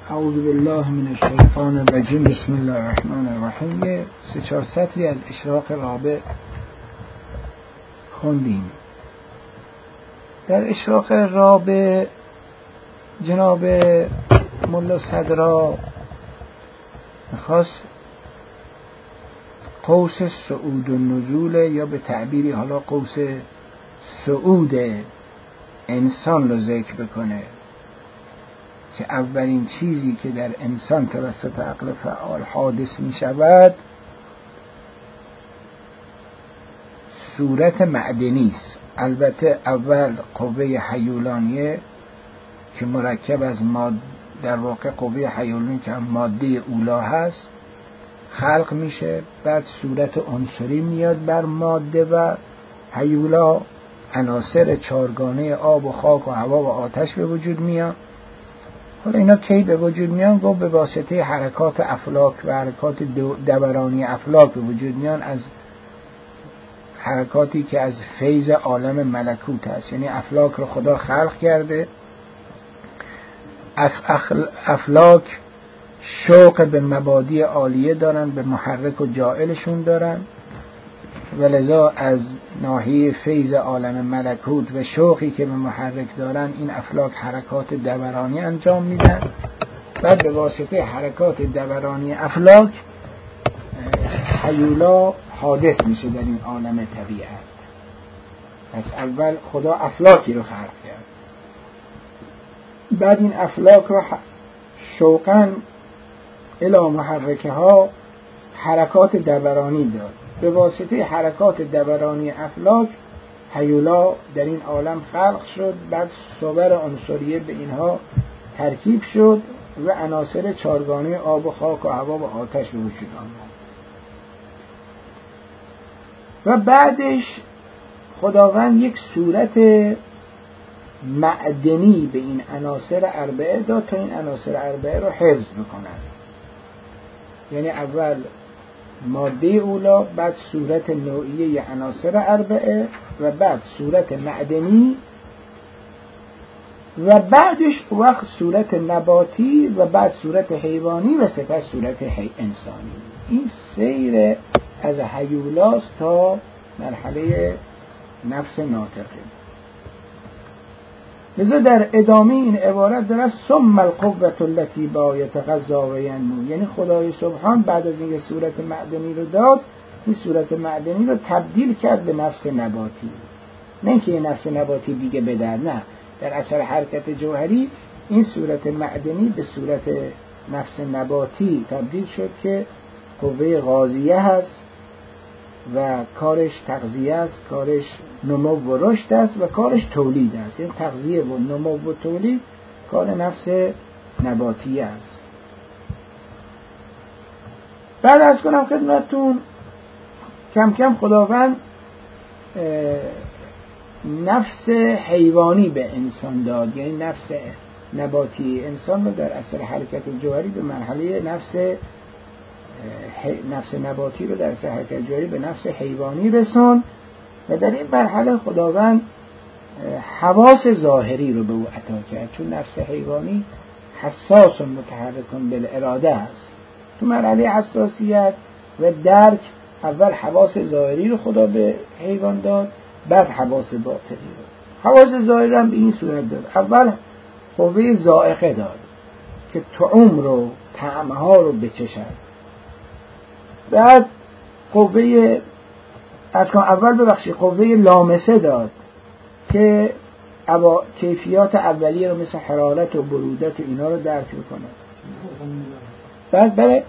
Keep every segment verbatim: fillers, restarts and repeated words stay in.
اعوذ بالله من الشیطان الرجیم. بسم الله الرحمن الرحیم. یه سه چهار سطری از اشراق رابع خوندیم. در اشراق رابع جناب ملا صدرا میخواست قوس صعود و نزول، یا به تعبیری حالا قوس صعود انسان رو ذکر بکنه که اولین چیزی که در انسان توسط عقل فعال حادث می شود صورت معدنی است. البته اول قوه هیولانیه که مرکب از ماده، در واقع قوه هیولانی که هم ماده اولا هست، خلق میشه. بعد صورت عنصری میاد بر ماده و هیولا، عناصر چارگانه آب و خاک و هوا و آتش به وجود میاد. حالا اینا کی به وجود میان؟ گفت به واسطه حرکات افلاک و حرکات دورانی افلاک به وجود میان، از حرکاتی که از فیض عالم ملکوت هست. یعنی افلاک رو خدا خلق کرده. افلاک شوق به مبادی عالیه دارن، به محرک و جائلشون دارن، ولذا از ناحیه فیض عالم ملکوت و شوقی که به محرک دارن این افلاک حرکات دورانی انجام میدن. بعد به واسطه حرکات دورانی افلاک هیولا حادث میشه در این عالم طبیعت. پس اول خدا افلاکی رو خلق کرد، بعد این افلاک رو شوقاً الی محرکه ها حرکات دورانی داد. به واسطه حرکات دورانی افلاک هیولا در این عالم خلق شد. بعد صور عنصریه به اینها ترکیب شد و عناصر چارگانه آب و خاک و هوا و آتش به وجود آمد. و بعدش خداوند یک صورت معدنی به این عناصر اربعه داد تا این عناصر اربعه رو حفظ بکنن. یعنی اول ماده اولا، بعد صورت نوعیه عناصر اربعه و بعد صورت معدنی و بعدش وقت صورت نباتی و بعد صورت حیوانی و سپس صورت انسانی. این سیر از هیولاست تا مرحله نفس ناطقه. لذا در ادامه این عبارت داره ثم القوة التي با یتغذا و ینمو. یعنی خدای سبحان بعد از اینکه صورت معدنی رو داد، این صورت معدنی رو تبدیل کرد به نفس نباتی. نه اینکه این نفس نباتی دیگه بدر، نه، در اثر حرکت جوهری این صورت معدنی به صورت نفس نباتی تبدیل شد که قوه غازیه هست و کارش تغذیه است، کارش نمو و رشد است و کارش تولید است. این تغذیه و نمو و تولید کار نفس نباتی است. بعد از کنم خدمتتون کم کم خداوند نفس حیوانی به انسان داد. یعنی نفس نباتی انسان رو در اثر حرکت جوهری به مرحله نفس نفس نباتی رو در اثر حرکت جوهری به نفس حیوانی رسون و در این مرحله خداوند حواس ظاهری رو به او عطا کرد، چون نفس حیوانی حساس و متحرک بالاراده است. تو مرحله حساسیت و درک اول حواس ظاهری رو خدا به حیوان داد، بعد حواس باطنی رو. حواس ظاهری هم به این صورت داد: اول قوه ذائقه داد که طعم رو، طعمها رو بچشد. بعد قوه اول ببخشید قوه لامسه داد که ابا کیفیات اولیه رو مثل حرارت و برودت و اینا رو درک کنه. بعد برای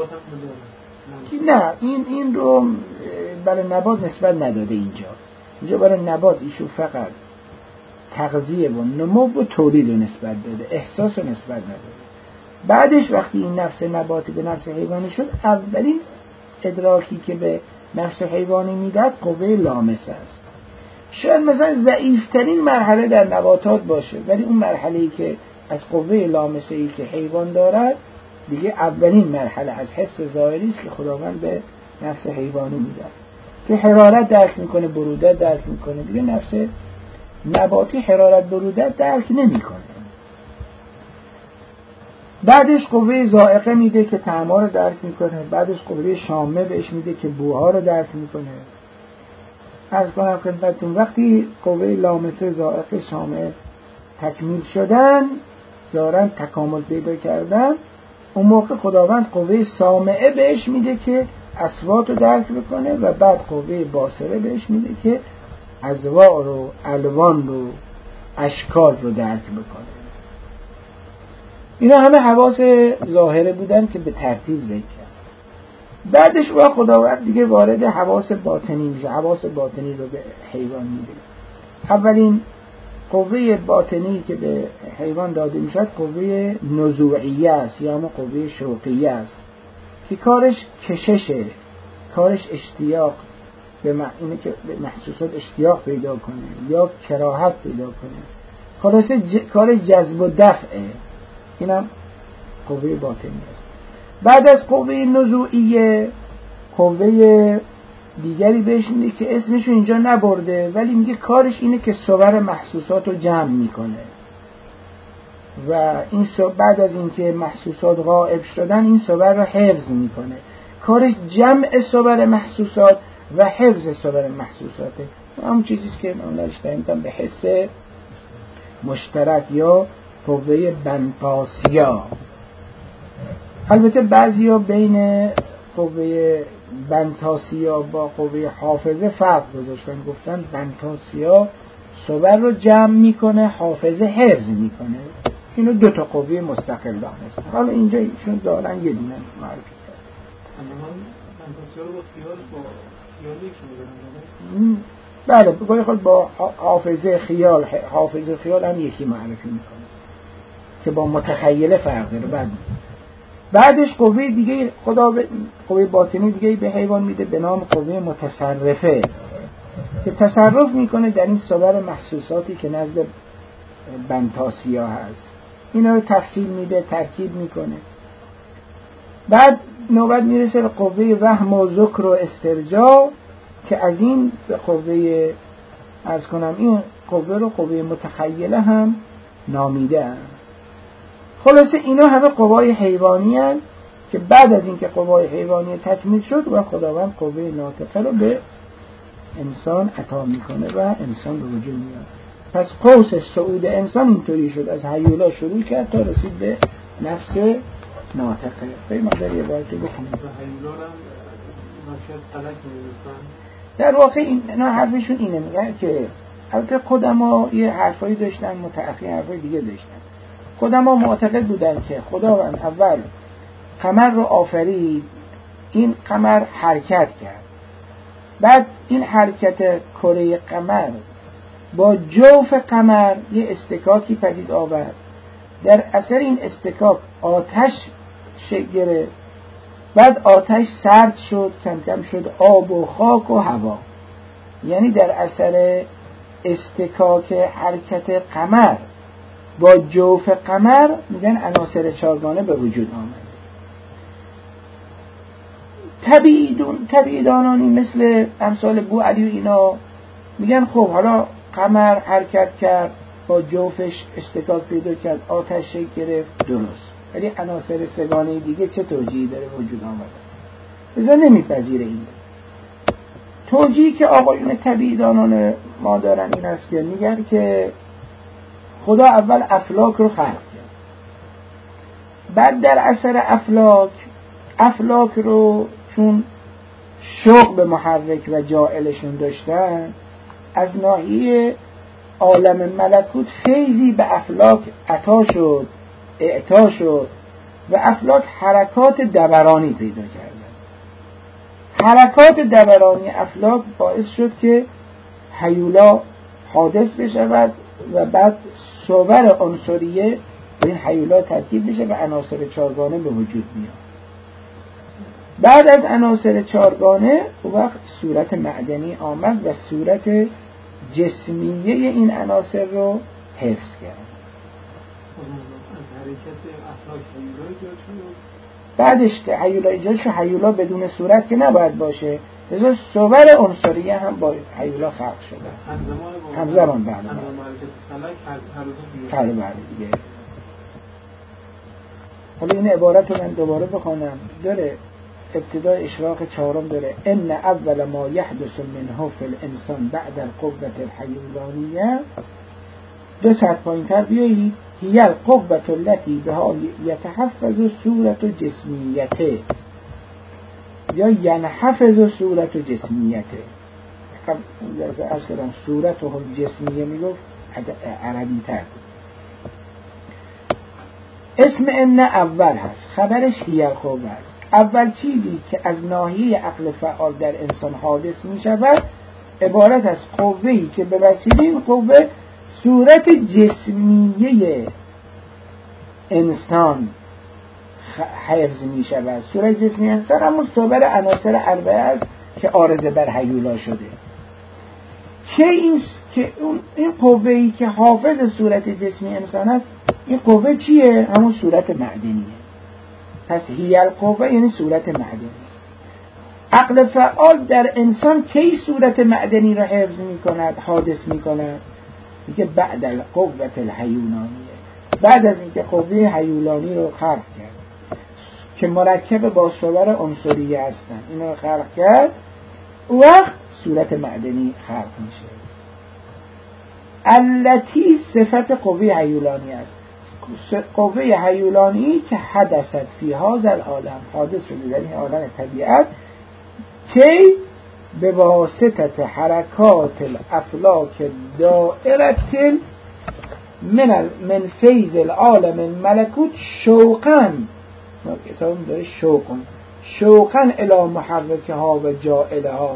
نه این این رو برای نبات نسبت نداده. اینجا اینجا برای نبات ایشون فقط تغذیه و نمو و تولید رو نسبت داده، احساس رو نسبت نداده. بعدش وقتی این نفس نباتی به نفس حیوانی شد، اولین ادراکی که به نفس حیوانی میداد قوه لامسه است. شاید مثلا ضعیفترین مرحله در نباتات باشه، ولی اون مرحله‌ای که از قوه لامسه‌ای که حیوان دارد دیگه اولین مرحله از حس ظاهری است که خداوند به نفس حیوانی میداد که حرارت درک میکنه، برودت درک میکنه. دیگه نفس نباتی حرارت برودت درک نمیکنه. بعدش قوه ذائقه میده که طعم‌ها رو درک میکنه. بعدش قوه شامه بهش میده که بوها رو درک میکنه. عرض کنم خدمتتون وقتی قوه لامسه، ذائقه، شامه تکمیل شدن، ظاهراً تکامل پیدا کردن، اون موقع خداوند قوه سامعه بهش میده که اصوات رو درک بکنه و بعد قوه باصره بهش میده که اذواق رو، الوان رو، اشکال رو درک بکنه. اینا همه حواس ظاهره بودن که به ترتیب ذکر کرد. بعدش با خداوند دیگه وارد حواس باطنی میشه. حواس باطنی رو به حیوان میده. اولین قوه باطنی که به حیوان داده میشد قوه نزوعیه است یا همون قوه شوقیه است که کارش کششه، کارش اشتیاق به م... اینه که به محسوسات اشتیاق پیدا کنه یا کراهت پیدا کنه. خلاصه ج... کار جذب و دفعه. اینم قوه باطنی است. بعد از قوه نزوعیه قوه دیگری بهش میگه که اسمشو اینجا نبرده ولی میگه کارش اینه که صور محسوسات رو جمع میکنه و این بعد از اینکه محسوسات غائب شدن این صور رو حفظ میکنه. کارش جمع صور محسوسات و حفظ صور محسوساته. همون چیزیست که من داشتم به حس مشترک یا قوه بنتاسیا. البته بعضیا بین قوه بنتاسیا با قوه حافظه فرق گذاشتن، گفتن بنتاسیا صور رو جمع میکنه، حافظه حفظ میکنه. اینو دو تا قوه مستقل دانست. حالا اینجا ایشون دارن یه دونه معرفی کرد. بنتاسیا رو با خیال با خیال یکی می‌ذارن. بله بگوی خود با حافظه خیال حافظه خیال هم یکی معرفی میکنه که با متخیله فرق داره. بعد بعدش قوه دیگه خدا ب... قوه باطنی دیگه به حیوان میده به نام قوه متصرفه که تصرف میکنه در این صور محسوساتی که نزد بنتاسیا هست. اینا رو تفصیل میده، ترکیب میکنه. بعد نوبت میرسه به قوه وهم و ذکر و استرجاع که از این به قوه عرض کنم این قوه رو قوه متخیله هم نامیده هم. خلاصه اینا همه قوای حیوانی هستند که بعد از اینکه قوای حیوانی تکمیل شد و خداوند قوه ناطقه رو به انسان عطا میکنه و انسان به وجود میاد. پس قوس صعود انسان اینطوری شد، از هیولا شروع کرد تا رسید به نفس ناطقه. به این مقدار یه بار که بکنیم هیولا هم ناشد فلک میرسن. در واقع اینا حرفشون اینه، میگن که البته قدما یه حرفایی داشتن، متأخرین حرفای دیگه داشتن. قدما معتقد بودن که خداوند اول قمر رو آفرید، این قمر حرکت کرد، بعد این حرکت کره قمر با جوف قمر یه استکاکی پدید آورد. در اثر این استکاک آتش شکل گرفت، بعد آتش سرد شد، کم کم شد آب و خاک و هوا. یعنی در اثر استکاک حرکت قمر با جوف قمر میگن عناصر چارگانه به وجود آمد. طبیعیدون طبیعیدانانی مثل امثال بو علی و اینا میگن خب حالا قمر حرکت کرد، با جوفش استکاک پیدا کرد، آتش شکل گرفت، درست، ولی عناصر سگانه دیگه چه توجیهی داره وجود آمده؟ لذا نمیپذیره این. توجیهی که آقایون طبیعیدانان ما دارن این است که میگن که خدا اول افلاک رو خلق کرد، بعد در اثر افلاک افلاک رو چون شوق به محرک و جاعلشون داشتن، از ناحیه عالم ملکوت فیضی به افلاک عطا شد، اعطا شد و افلاک حرکات دورانی پیدا کردن. حرکات دورانی افلاک باعث شد که هیولا حادث بشود و بعد صور عنصریه به این هیولا ترکیب بشه و عناصر چارگانه به وجود میاد. بعد از عناصر چارگانه وقت صورت معدنی آمد و صورت جسمیه این عناصر رو حفظ کرد. بعدش که هیولا ایجاد شد، هیولا بدون صورت که نباید باشه، لذا صور عنصریه هم با هیولا خلق شده همزمان. بعد هر بله دیگه. حالا این عبارت رو من دوباره بخونم. داره ابتدای اشراق چهارم داره ان اول ما یحدث منه فی الانسان بعد القوة الحیولانیه. دو سطر پایین‌تر بیایید هی القوة التي بها یتحفظ صورت جسمیته یا ینحفظ صورت جسمیته. از کدام صورت و جسمیه میگفت عربی تر. اسم ان اول هست، خبرش هی القوة است. اول چیزی که از ناحیه عقل فعال در انسان حادث می شود عبارت از قوه‌ای که به وسیله این قوه صورت جسمیه انسان حفظ می شود. صورت جسمی انسان همون صور عناصر اربعه است که عارضه بر هیولا شده. که این که این قوه‌ای که حافظ صورت جسمی انسان است، این قوه چیه؟ همون صورت معدنیه. پس هی القوه یعنی صورت معدنی. عقل فعال در انسان کی صورت معدنی را حفظ می کند، حادث می کند؟ میگه بعد القوة الحیولانیه، بعد از اینکه قوه حیولانی رو خلق کرد که مرکب با صور عنصریه هستن، اینو رو خلق کرد، وقت صورت معدنی خلق میشه. التی صفت قوه حیولانی است، قوه حیولانی که حدثت فی هذا العالم، حادث شده در این عالم طبیعت، که به واسطه حرکات الافلاک دائرة من من فیض العالم الملکوت شوقا، کتابم داره شوقا شوقا الی محرکها و جائلها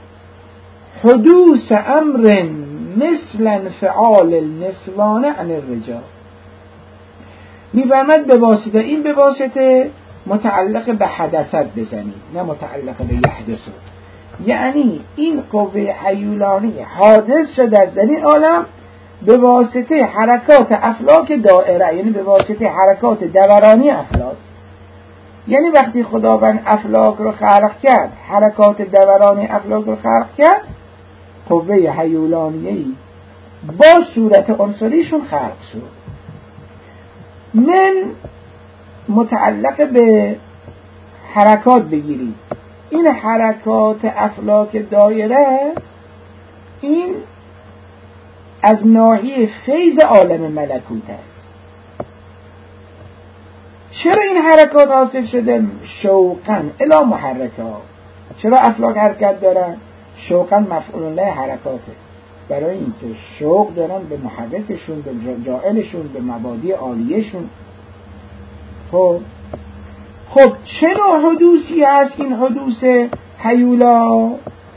حدوث امر مثل انفعال النسوان عن الرجال. میفرمد به واسطه، این به واسطه متعلق به حدثت بزنید نه متعلق به یحدث. یعنی این قوه حیولانی حادث شده در این عالم به واسطه حرکات افلاک دائره، یعنی به واسطه حرکات دورانی افلاک. یعنی وقتی خداوند افلاک رو خلق کرد، حرکات دورانی افلاک رو خلق کرد، قوه حیولانیه‌ای با صورت عنصریشون خلق شد. من متعلق به حرکات بگیرید، این حرکات افلاک دایره این از ناحیه فیض عالم ملکوت است. چرا این حرکات حاصل شده؟ شوقا الی محرکها. چرا افلاک حرکت دارن؟ شوقا مفعول له حرکاته، برای اینکه شوق دارن به محرکشون، به جائلشون، به مبادی عالیشون. خب خب چه نوع حدوثی هست این حدوث حیولا؟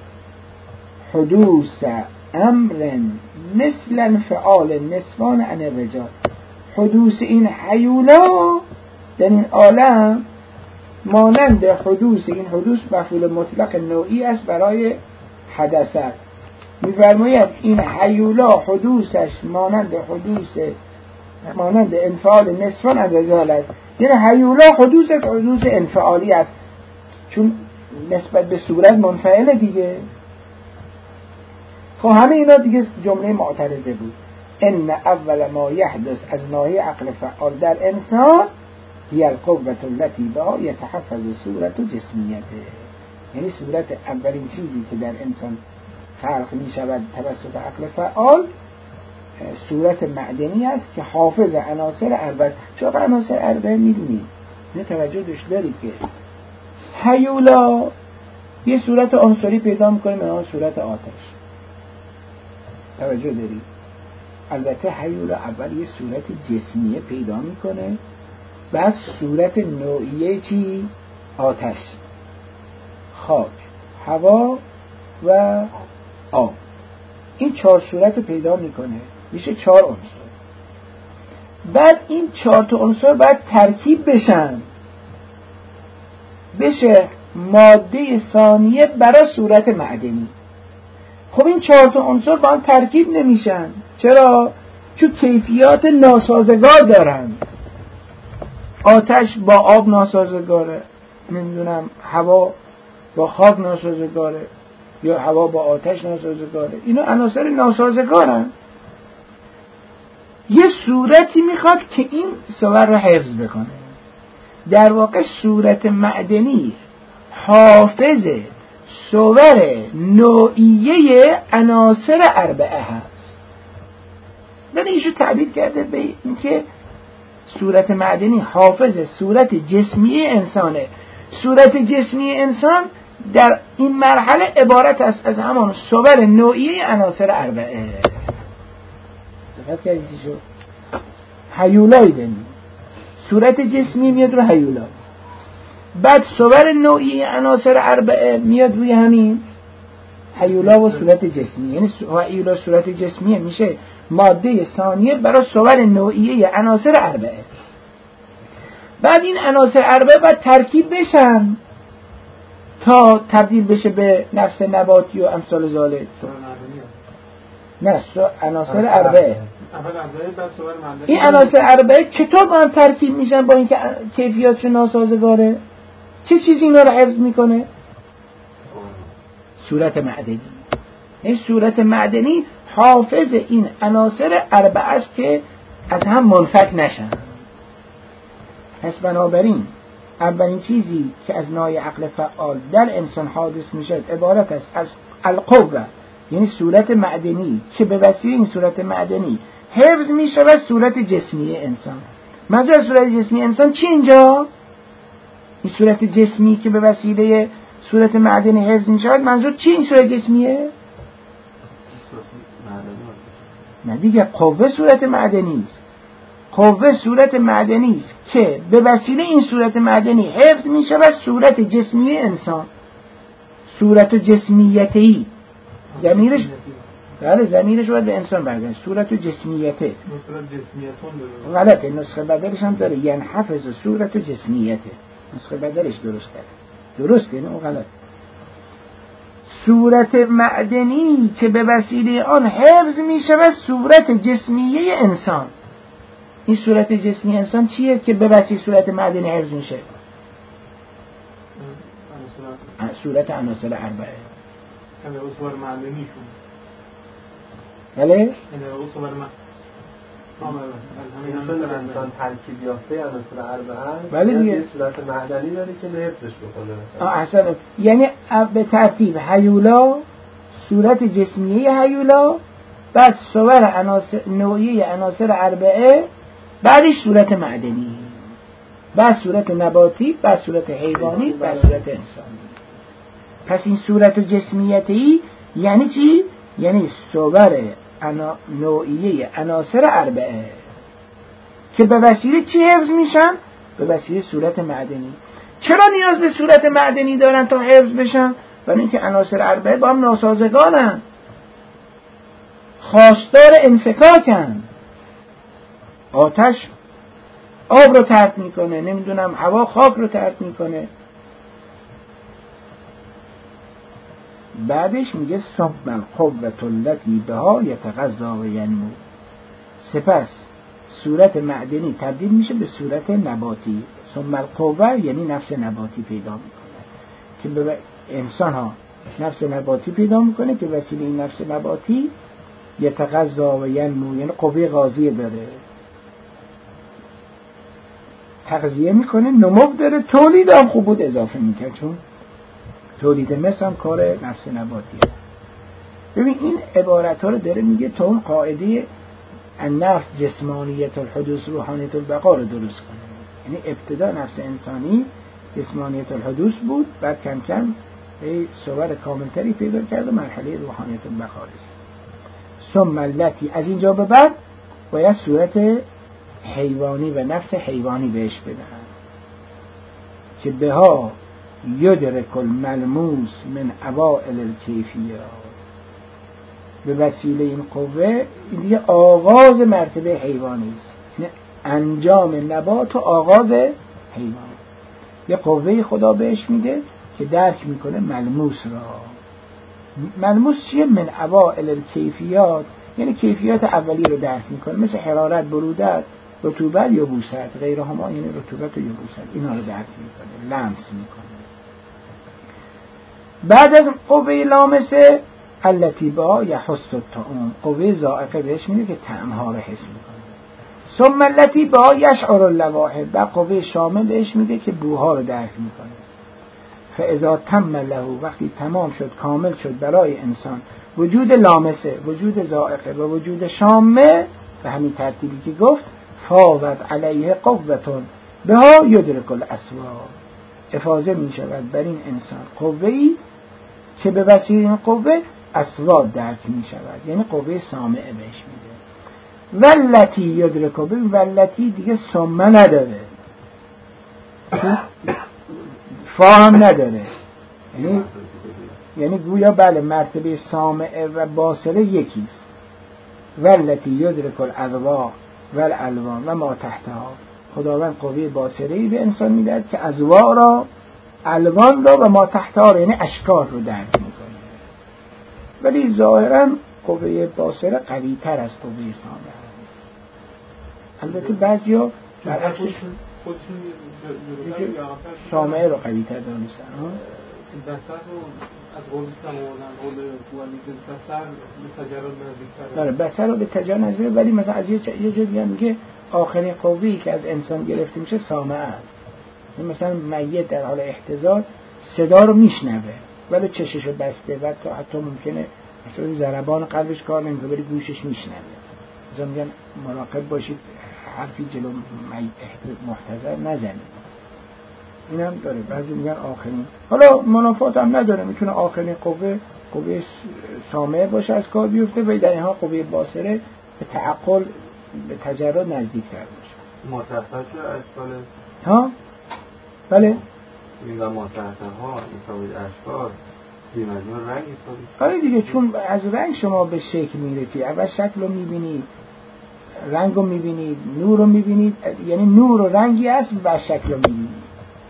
حدوث امر مثل انفعال النسوان عن الرجال. حدوث این حیولا در این عالم مانند حدوث این حدوث مفعول مطلق نوعی است برای حدثت. می‌فرماید این حیولا حدوثش مانند حدوث مانند انفعال نسوان عن الرجال است. یعنی حیولا حدوثش حدوث انفعالی است، چون نسبت به صورت منفعل دیگه. خب همه اینا دیگه جمله معترضه بود. ان اول ما یحدث از ناحیه عقل فعال در انسان هی القوة التي بها یتحفظ صورت جسمیته. یعنی صورت اولین چیزی که در انسان خلق می شود توسط عقل فعال صورت معدنی است که حافظ عناصر اربعه. چرا عناصر اربعه میدونید؟ نه توجه داشت دارید که حیولا یه صورت عنصری پیدا میکنه به نام صورت آتش. توجه دارید؟ البته حیولا اول یه صورت جسمیه پیدا میکنه، بعد صورت نوعیه چی؟ آتش، خاک، هوا و آب. این چهار صورت رو پیدا میکنه، میشه چهار عنصر. بعد این چهار تا عنصر باید ترکیب بشن، بشه ماده ثانیه برای صورت معدنی. خب این چهار تا عنصر با هم ترکیب نمیشن. چرا؟ چون کیفیات ناسازگار دارن. آتش با آب ناسازگاره، نمیدونم هوا با خاک ناسازگاره، یا هوا با آتش ناسازگاره. اینا عناصر ناسازگارن. یه صورتی میخواد که این صور رو حفظ بکنه. در واقع صورت معدنی حافظ صور نوعیه عناصر اربعه هست. ولی ایشو تعبیر کرده به اینکه صورت معدنی حافظ صورت جسمی انسانه. صورت جسمی انسان در این مرحله عبارت است از همان صور نوعیه عناصر اربعه. دقت کردید چی شد؟ هیولایی داریم، صورت جسمی میاد رو هیولا، بعد صور نوعی عناصر اربعه میاد روی همین هیولا و صورت جسمی. یعنی هیولا صورت جسمیه میشه ماده ثانیه برای صور نوعیه عناصر اربعه. بعد این عناصر اربعه باید ترکیب بشن تا تبدیل بشه به نفس نباتی و امثال ذالک. نه، عناصر اربعه. این عناصر اربعه چطور با هم ترکیب میشن با اینکه کیفیاتش ناسازگاره؟ چه چیزی اینا رو حفظ میکنه؟ صورت معدنی. این صورت معدنی حافظ این عناصر اربعه است که از هم منفک نشن. پس بنابراین اولین چیزی که از نوع عقل فعال در انسان حادث میشد عبارت است از القوه، یعنی صورت معدنی که به وسیله این صورت معدنی حفظ میشه و صورت جسمی انسان. منظور صورت جسمی انسان چی اینجا؟ این صورت جسمی که به وسیله صورت معدنی حفظ میشه، منظور چی این صورت جسمیه؟ نه دیگه، قوه صورت معدنی است. قوه صورت معدنی است که به وسیله این صورت معدنی حفظ میشه و صورت جسمی انسان، صورت جسمیتی، ضمیرش بله ضمیرش باید به انسان برگرده، صورت جسمیته. غلطه، نسخه بدلش هم داره، یعنی حفظ صورت جسمیته، نسخه بدلش درسته درسته نه غلط. صورت معدنی که به وسیله آن حفظ میشه و صورت جسمیه انسان. این صورت جسمی انسان چیه که به وسیله صورت معدنی حفظ میشه؟ صورت عناصر اربعه. همه اصور معدنیشون بله؟ همه اصور معدنی انسان ترکیب یافته عناصر اربعه بله دیگه، یه صورت معدنی داره که حفظش بکنه. آه احسن. یعنی به ترتیب هیولا، صورت جسمیه هیولا، بعد صور عناصر نوعی عناصر اربعه، بعدش صورت معدنی، بعد صورت نباتی، بعد صورت حیوانی، بعد صورت انسانی. پس این صورت جسمیتی یعنی چی؟ یعنی صور انا... نوعیه عناصر اربعه که به وسیله چی حفظ میشن؟ به وسیله صورت معدنی. چرا نیاز به صورت معدنی دارن تا حفظ بشن؟ برای اینکه عناصر اربعه با هم ناسازگارن، خواستار انفکاکن. آتش آب رو طرد میکنه، نمیدونم هوا خاک رو طرد میکنه. بعدش میگه ثم القوة التي بها یتغذا و ینمو. سپس صورت معدنی تبدیل میشه به صورت نباتی. ثم القوة یعنی نفس نباتی پیدا میکنه که به انسان ها نفس نباتی پیدا میکنه که وسیله این نفس نباتی یتغذا و ینمو، یعنی قوه غذایی داره، تغذیه میکنه، نمو داره، تولید هم خوب بود اضافه میکنه، چون تولید مثل هم کار نفس نباتیه. ببین این عبارت ها رو داره میگه تا اون قاعده النفس جسمانیت الحدوث روحانیت البقا رو درست کنه. یعنی ابتدا نفس انسانی جسمانیت الحدوث بود، بعد کم کم به صور کاملتری پیدا کرد و مرحله روحانیت البقا رسید. ثم التی، از اینجا به بعد باید صورت حیوانی و نفس حیوانی بهش بدن که بها یدرک الملموس من اوائل الکیفیات. به وسیله این قوه این دیگه آغاز مرتبه حیوانی است، یعنی انجام نبات و آغاز حیوان. یه قوه خدا بهش میده که درک میکنه ملموس را. ملموس چیه؟ من اوائل الکیفیات، یعنی کیفیات اولی رو درک میکنه، مثل حرارت، برودت، رطوبت یا یبوست، غیرهما یعنی رطوبت و یبوست، اینا رو درک میکنه، لمس میکنه. بعد از قوه لامسه التی با یحس الطعام، قوه ذائقه بهش میده که طعمها رو حس میکنه. ثم التي بها یشعر اللواحب، و قوه شامل بهش میده که بوها رو درک میکنه. فاذا تم له، وقتی تمام شد کامل شد برای انسان وجود لامسه، وجود ذائقه و وجود شامه به همین ترتیبی که گفت، فاوت علیه قوتون بها یدرک الاسباب، افاضه می شود بر این انسان قوه‌ای که به وسیله این قوه اسباب درک می شود، یعنی قوه سامعه بهش میده. والتی یدرک، ببین والتی دیگه سمه نداره، فاهم نداره، یعنی یعنی گویا بله مرتبه سامعه و باصره یکیست. والتی یدرک الاضواء والالوان و ما تحتها، خداوند قوه باصره‌ای به انسان میدهد که اضواء را، الوان را و ما تحتها را یعنی اشکال رو درک میکنه. ولی ظاهرا قوه باصره قوی تر از قوه سامعه است. البته بعضیا برعکسش سامعه رو قوی تر دانستن. بسر رو از قولستم آوردن، قول قوالی که بسر به تجرد نزدیک داره، بسر رو به تجرد نزدیک، ولی مثلا از یه جا دیگه میگه آخرین قوه‌ای که از انسان گرفته میشه سامعه است. مثلا میت در حال احتضار صدا رو میشنوه ولی چشش رو بسته و تا حتی ممکنه مثلا ضربان قلبش کار نمیکنه ولی گوشش میشنوه. مثلا میگن مراقب باشید حرفی جلو میت محتضر نزنید. این هم داره. بعضی میگن آخرین، حالا منافات هم نداره، میتونه آخرین قوه قوه سامعه باشه از کار بیفته و در اینها قوه باصره به تعقل به تجرد نزدیک‌تر باشه. متحت‌ها چه اشکال؟ ها؟ بله؟ این و متحت‌ها این اشکال زیر مجموع رنگ ایستابی؟ آره دیگه، چون از رنگ شما به شکل میرسی. اول شکل رو میبینید، رنگ رو میبینید، نور رو میبینید، یعنی نور و رنگی هست و شکل رو میبینید.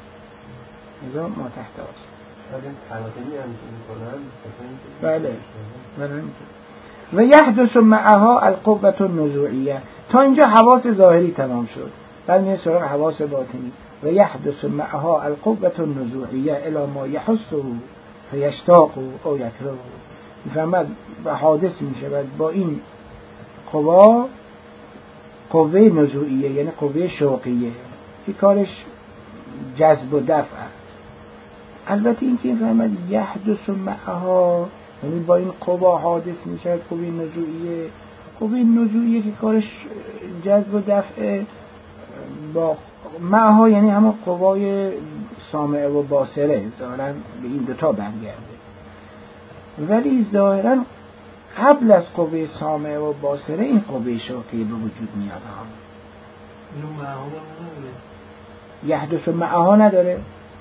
اینجا متحت‌هاست. این تلقینی هم میکنن؟ بله بله. و یحدث معها القوة النزوعیه. تا اینجا حواس ظاهری تمام شد، بعد میره سراغ حواس باطنی. و یحدث معها القوة النزوعیه الی ما یحسه فیشتاق او یکره. میفهمد و حادث میشود با این قوا قوه نزوعیه یعنی قوه شوقیه که کارش جذب و دفع است. البته این که میفهمد یحدث معها یعنی با این قوا حادث میشود قوه نزوعیه. قوه نزوعیه که کارش جذب و دفع، با معها یعنی همون قوای سامعه و باصره ظاهرا به این دوتا برگرده. ولی ظاهرا قبل از قوه سامعه و باصره این قوه شوقی به وجود میاد. اینو معها نداره، یحدث معها نداره،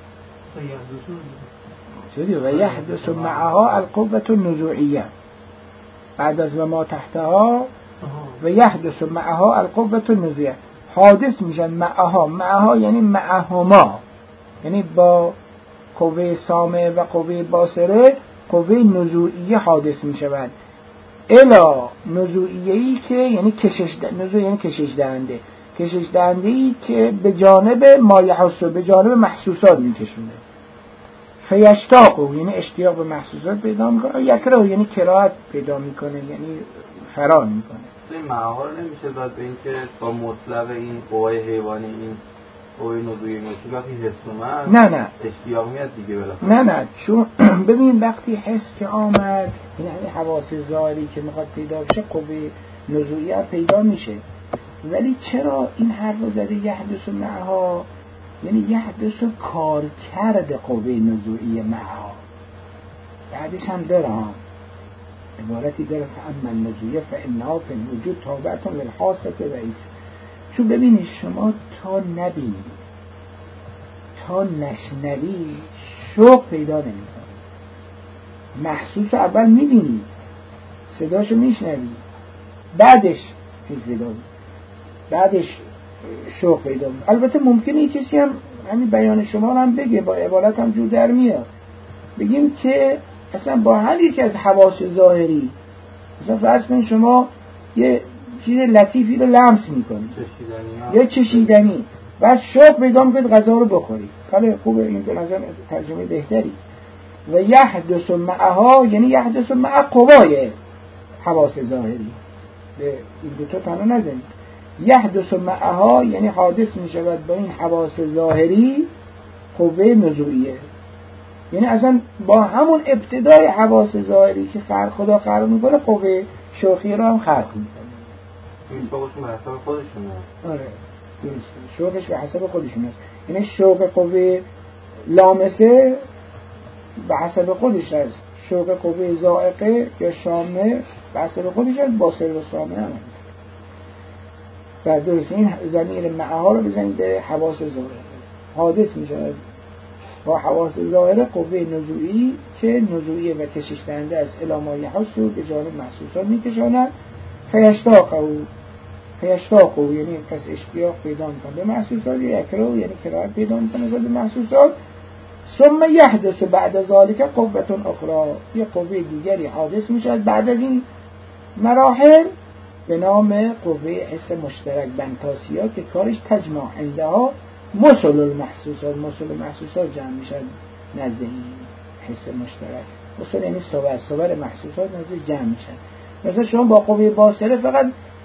چطوری؟ و یحدث معها القوة النزوعیه بعد از و ما تحتها. و یحدث معها القوة النزوعیه حادث میشن معها. معها یعنی معهما، یعنی با قوه سامعه و قوه باصره قوه نزوعیه حادث میشود. الا نزوعیه‌ای که یعنی کشش د... نزوع یعنی کشش دهنده، کشش دهنده‌ای که به جانب ما یحس، به جانب محسوسات میکشونه. فیشتاق یعنی اشتیاق به محسوسات پیدا میکنه، یکره یعنی کراهت پیدا میکنه یعنی فرار میکنه. این معها رو نمیشه داد به این که با مطلب این قوای حیوانی این قوای نزوعی میشه وقتی حس اومد نه نه اشتیاق میاد دیگه بالاخره. نه نه چون ببین وقتی حس که آمد این همین حواس ظاهری که میخواد پیدا بشه قوه نزوعی پیدا میشه. ولی چرا این حرف رو زده یحدث معها؟ یعنی یحدث کار کرده قوه نزوعی معها. بعدش هم داره هم عبارتی داره فاما النزوعیه فانها فی الوجود تابعة للحاسة رئیس. چون ببینید شما تا نبینید تا نشنوی شوق پیدا نمی‌کنی. محسوس اول میبینی، صداشو میشنوی، بعدش چیز پیدا می‌کنی، بعدش شوق پیدا می‌کنی. البته ممکنه کسی هم همین بیان شما رو هم بگه، با عبارت هم جور در میاد، بگیم که اصلا با هر یکی از حواس ظاهری، مثلا فرض کنید شما یه چیز لطیفی رو لمس می‌کنید یا چشیدنی، بعد شوق پیدا می‌کنید غذا رو بخورید. خیلی خوبه، این به نظر ترجمه بهتری. و یحدث معها یعنی یحدث مع قوای حواس ظاهری. به این دو تا تنها نزنید. یحدث معها یعنی حادث می شود با این حواس ظاهری قوه نزوعیه، یعنی اصلا با همون ابتدای حواس ظاهری که خلق خدا خلق میکنه قوه شوخی رو هم خلق میکنه. این شوقش به حسب خودشونه. آره درسته، شوقش به حسب خودشونه، یعنی شوق قوه لامسه به حسب خودش هست، شوق قوه ذائقه یا شامه به حسب خودش هست، باصر و سامع هم هست. و درست این ضمیر معها رو بزنید به حواس ظاهره، حادث می شود با حواس ظاهره قوه نزوعی که نزوعی و کشش دهنده از علامای حسو به جانب محسوسات می کشاند. فیشتاق او فیشتاق او یعنی پس اشتیاق پیدا میکنه به محسوسات، یکرو یعنی کراهت پیدا میکنه به محسوسات. ثم یحدث بعد ذالک قوة اخرى، یه قوه دیگری حادث می شود بعد از این مراحل به نام قوه حس مشترک بنتاسیا که کارش تجمع عندها مسل المحسوسات، مسل المحسوسات جمع می شود نزد این حس مشترک. مسل یعنی صور، صور محسوسات نزد جمع می شود. مثلا شما با قوه باصره فقط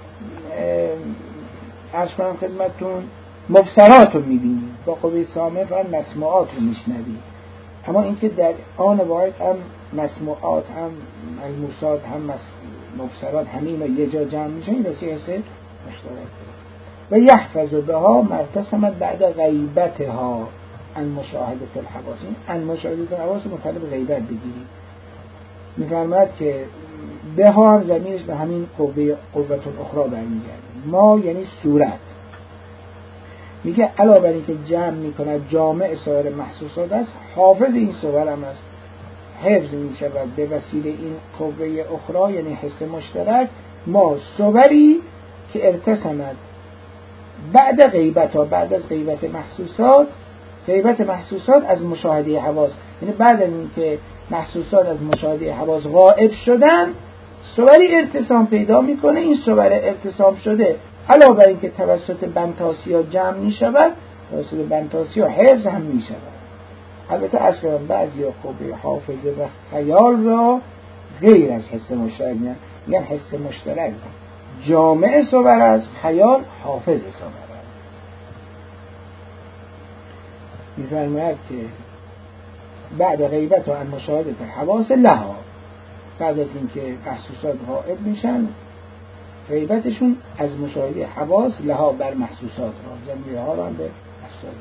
عرض کنم خدمتتون مبصرات رو می بینید، با قوه سامع فقط مسموعات رو می شنوید. اما اینکه در آن واحد هم مسموعات هم ملموسات هم مبصرات همین رو یه جا جمع میشن، این رسی حس مشترک. و یحفظ بها مرتسمت بعد غیبتها ان مشاهدت الحواس، ان مشاهدت الحواس مطلب غیبت بگیرید. میفرماید که بها هم ضمیرش به همین قوه قوة اخرى برمیگرده. ما یعنی صورت، میگه علاوه بر اینکه جمع میکنه جامع سایر محسوسات است، حافظ این صور هم است، حفظ میشود به وسیله این قوه اخرى یعنی حس مشترک. ما صوری که ارتسمد بعد غیبت ها، بعد از غیبت محسوسات، غیبت محسوسات از مشاهده حواس، یعنی بعد از اینکه محسوسات از مشاهده حواس غائب شدن صوری ارتسام پیدا میکنه. این صور ارتسام شده علاوه بر اینکه توسط بنتاسیا جمع می شود، توسط بنتاسیا حفظ هم می شود. البته از کنم بعضی قوه حافظه و خیال را غیر از حس مشترک میگن، میگن حس مشترک جامع صور است، خیال حافظ صور است. میفرماید که بعد غیبت و ان مشاهدت الحواس لها، بعد از اینکه محسوسات غائب میشن غیبتشون از مشاهده حواس لها بر محسوسات را، ضمیر ها را به محسوسات.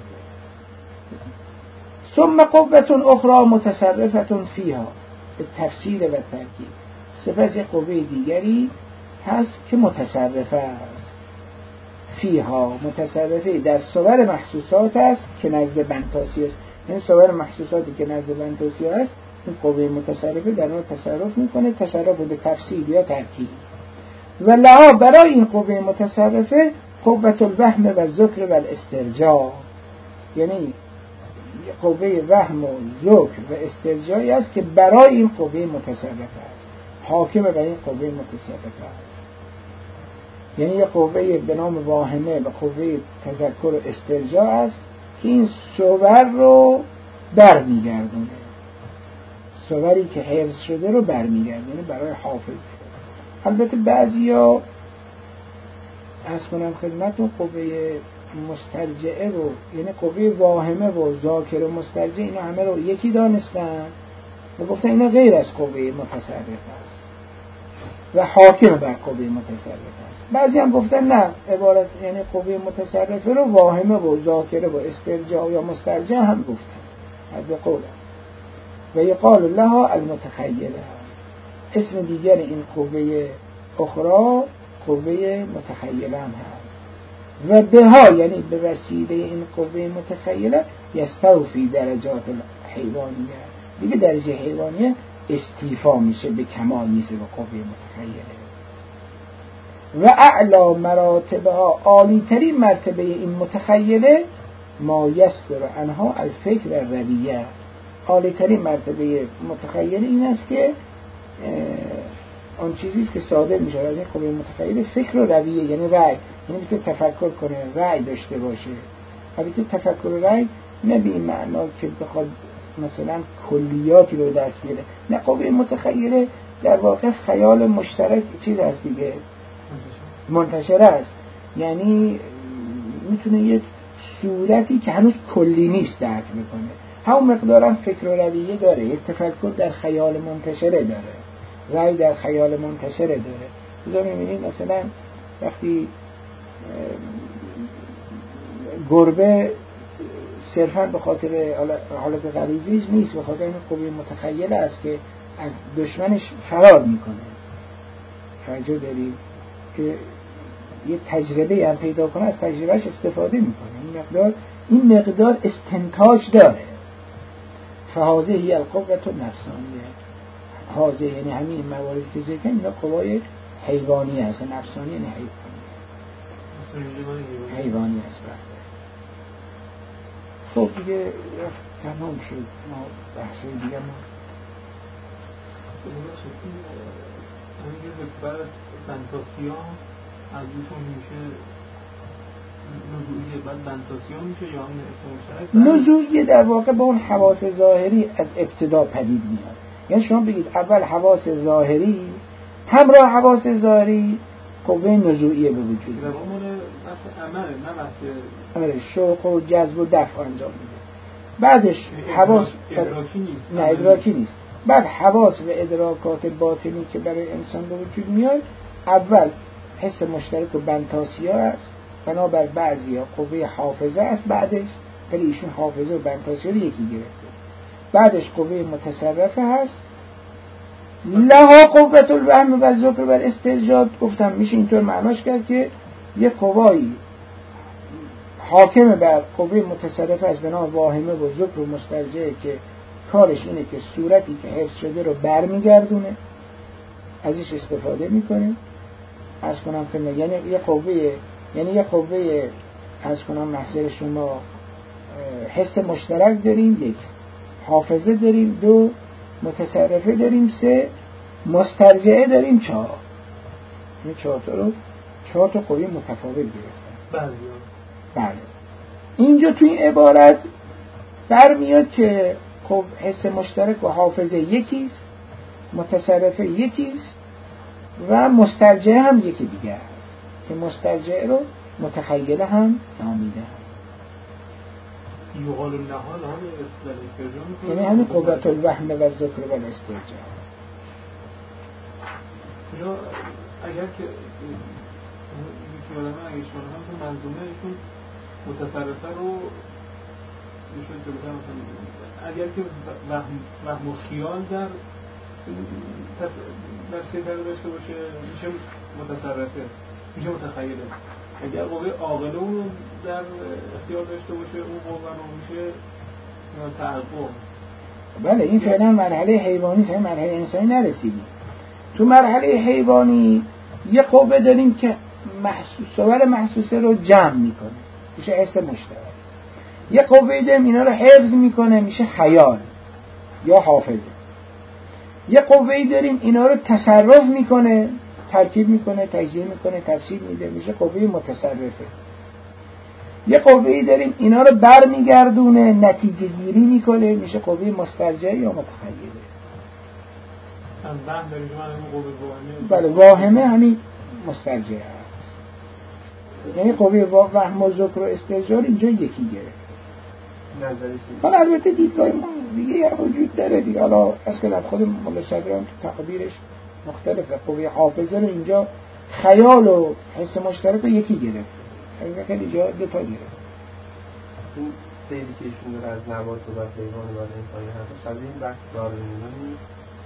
ثم قوة اخرى متصرفة فيها به تفسیر و ترکیب، سپس یک قوه دیگری هست که متصرفه است. فیها متصرفه در صور محسوسات است که نزد بنتاسی است، این صور محسوساتی که نزد بنتاسی است این قوه متصرفه در اون تصرف میکنه، تصرف به تفسیر یا ترکیب. و لها برای این قوه متصرفه قوة الوهم و ذکر و الاسترجاع، یعنی قوه وهم و ذکر و استرجاعی است که برای این قوه متصرفه است، حاکم بر این قوه متصرفه است. یعنی یه قوه به نام واهمه و قوه تذکر و استرجاع است که این صور رو برمیگردونه، صوری که حفظ شده رو برمیگردونه برای حافظ. البته بعضیا از کنم خدمتون قوه مسترجعه رو، یعنی قوه واهمه و ذاکر و مسترجع، اینا همه رو یکی دانستن و گفتن اینا غیر از قوه متصرف است و حاکم بر قوه متصرف است. بعضی هم گفتن نه، عبارت یعنی قوه متصرفه رو واهمه و ذاکر و استرجاع یا مسترجع هم گفتن، از دو قول. و یقال لها المتخیله، اسم دیگر این قوه اخرى قوه متخیله هم هست. و بها یعنی به وسیله این قوه متخیله یستوفی درجات حیوانیه، دیگه درجه حیوانیه استیفا میشه، به کمال میشه به قوه متخیله. و اعلا مراتبها، عالی ترین مرتبه این متخیله ما یصدر عنها الفکر و رویه، عالی ترین مرتبه متخیله این است که آن چیزیست که صادر میشه از این قوه متخیله فکر و رویه، یعنی رأی، یعنی که تفکر کنه، رأی داشته باشه. البته تفکر و رأی نه به این معنا که بخواد مثلا کلیاتی رو دست بیاره، نه، قوه متخیله در واقع خیال مشترک چیز هست دیگه، منتشر است. یعنی میتونه یک صورتی که هنوز کلی نیست درک میکنه. همون مقدارم فکر و رویه داره، یک تفکر در خیال منتشره داره، رأی در خیال منتشره داره. بذار میبینید مثلا وقتی گربه صرفا به خاطر حالت غریزیش نیست، به خاطر این قوه متخیله است که از دشمنش فرار میکنه. توجه دارید که یه تجربه هم پیدا کنه، از تجربهش استفاده میکنه. این مقدار این مقدار استنتاج داره. فهازه هی القوة النفسانیه. هازه یعنی همین مواردی که ذکر کردیم اینا قوای حیوانی هست، نفسانی یعنی حیوانی حیوانی هست. خب دیگه تمام شد. ما بحثای دیگه ما همینجور بعد بنتاسیا از ایشون میشه نزوعیه، بعد بنتاسیا میشه یا همین اسم مشترک؟ نزوعیه در واقع با اون حواس ظاهری از ابتدا پدید میاد. یعنی شما بگید اول حواس ظاهری همراه حواس ظاهری قوه نزوعیه به وجود میاد. در اون عمله نه بحث عمل شوق و جذب و دفع انجام میده. بعدش حواس ادراکی نیست. نه ادراکی نیست. بعد حواس و ادراکات باطنی که برای انسان به وجود میاد، اول حس مشترک و بنتاسیا است، بنابر بعضی ها قوه حافظه است. بعدش ولی ایشون حافظه و بنتاسیا رو یکی گرفته. بعدش قوه متصرفه هست، لها قوت الوهم و ذکر و استرجاع. گفتم میشه اینطور معناش کرد که یه قوایی حاکم بر قوه متصرفه است به نام واهمه و ذکر و مسترجعه که کارش اینه که صورتی که حفظ شده رو برمیگردونه، ازش استفاده میکنه. از کنم که یعنی یه قوه یعنی یه قوه از کنم محضر شما حس مشترک داریم، یک حافظه داریم، دو متصرفه داریم، سه مسترجعه داریم، چهار. این چهار تا رو چهار تا قوه متفاوت گرفتن. بله بله. اینجا توی این عبارت برمیاد که خب حس مشترک و حافظه یکیست، متصرفه یکیست و مسترجعه هم یکی دیگه است که مسترجعه رو متخیله هم نامیده هم. یقال النهال هم استرجاع، یعنی همین قوت الوهم و ذکر و استرجاع. یا اگر که یکی آدم اگه شما هم تو منظومه ایشون متصرفه رو ایشون که بودن اگر که وهم, وهم و خیال در در سیطره داشته باشه میشه متصرفه، میشه متخیله. اگر قوه عاقله رو در اختیار داشته باشه اون قوه رو میشه تعقب. بله این فعلا مرحله حیوانی، تا مرحله انسانی نرسیدیم. تو مرحله حیوانی یه قوه داریم که محسوسه محسوسه رو جمع میکنه، میشه حس مشترک. یه قوه داریم اینا رو حفظ میکنه، میشه خیال یا حافظه. یه قوه داریم اینا رو تصرف میکنه، ترکیب میکنه، تجزیه میکنه، تفسیر میده، میشه قوه متصرفه. یه قوه داریم اینا رو برمیگردونه، نتیجه گیری میکنه، میشه قوه مسترجعه یا متخیله. وهم داریم همین قوه واهمه. بله واهمه همین مسترجعه است. یعنی قوه وهم و ذکر و استرجاع اینجا یکی گرفت. حالا البته دیدگاه ما دیگه وجود داره دیگه. حالا اصلا خود مولا صدران تو تعبیرش مختلفه. قوه حافظه رو اینجا خیال و حس مشترک رو یکی گرفت. خیلی جا دو تا گرفت. این سیدی که ایشون داره از نبات و بعد حیوان و بعد انسانی هست شبیه این بحث داروینی نیست؟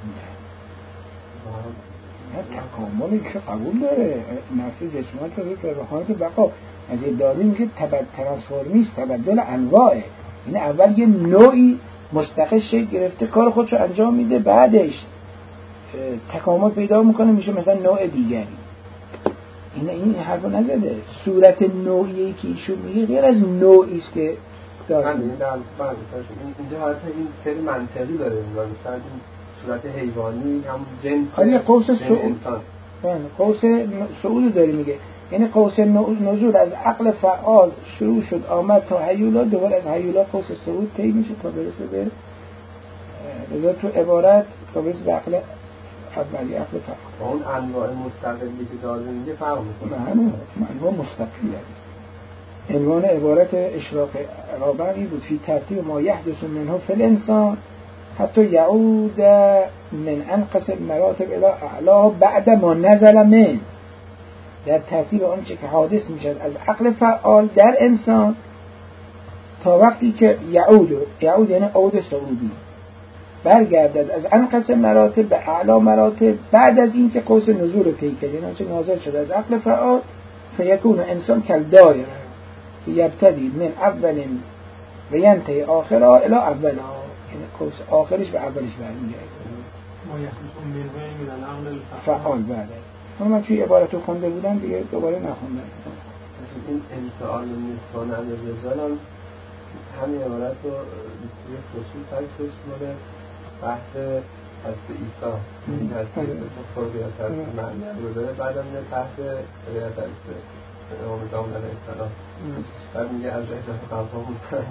نه تکامل که قبول داره. نفس جسمات رو به روحانیت بقا از این داروین میگه تبدل ترانسفورمیست، تبدل انواعه. این اول یه نوعی مستقل شکل گرفته کار خودشو انجام میده، بعدش تکامل پیدا میکنه میشه مثلا نوع دیگری. این این حرفو نزده. صورت نوعی که ایشون میگه غیر از نوعی است که داره. همین در بعضی اینجا حالت این خیلی منطقی داره. مثلا این صورت حیوانی هم جنس خیلی قوس صعود نه قوس صعود داره میگه. یعنی قوس نزول از عقل فعال شروع شد آمد تا هیولا، دوباره از هیولا قوس صعود طی میشه تا برسه به لذا تو عبارت تا برسه به عقل اولی عقل فعال. اون انواع مستقلی که داده میگه فرق میکنه. نه نه انواع مستقلیه. عنوان عبارت اشراق رابعی بود فی ترتیب ما یحدث منه فی الانسان حتی یعود من انقص المراتب الى اعلا بعد ما نزل من، در ترتیب آنچه که حادث میشد از عقل فعال در انسان تا وقتی که یعود یعود یعنی عود صعودی برگردد از انقص مراتب به اعلا مراتب بعد از این که قوس نزول رو طی کرد، یعنی آنچه نازل شده از عقل فعال فیکون انسان کل دایره که یبتدی من اول و ینتهی آخرها الی اولها، یعنی قوس آخرش به اولش برمیگرده. ما یخصون منوی من العقل فعال بعده. اما من توی عبارت رو خونده بودم دیگه دوباره نخوندم. این انفعال نسبان علی رجال هم همین عبارت رو توی خصوص هستش مورد بحث هست ایسا این هست ایسا خوربیت هست معنی رو داره بعد هم میده تحت ریت هست امام جامعه علیه السلام بعد میگه از احجاز قلبا بود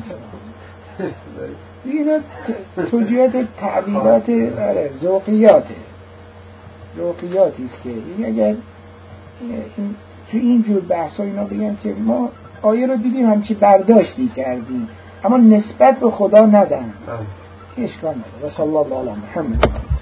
دیگه اینا توجیهات تعبیرات ذوقیاته ذوقیاتی است که این اگر این تو این جور بحثا اینا بگن که ما آیه رو دیدیم همچی برداشتی کردیم اما نسبت به خدا ندن که اشکال نداره. و صلی الله علی محمد.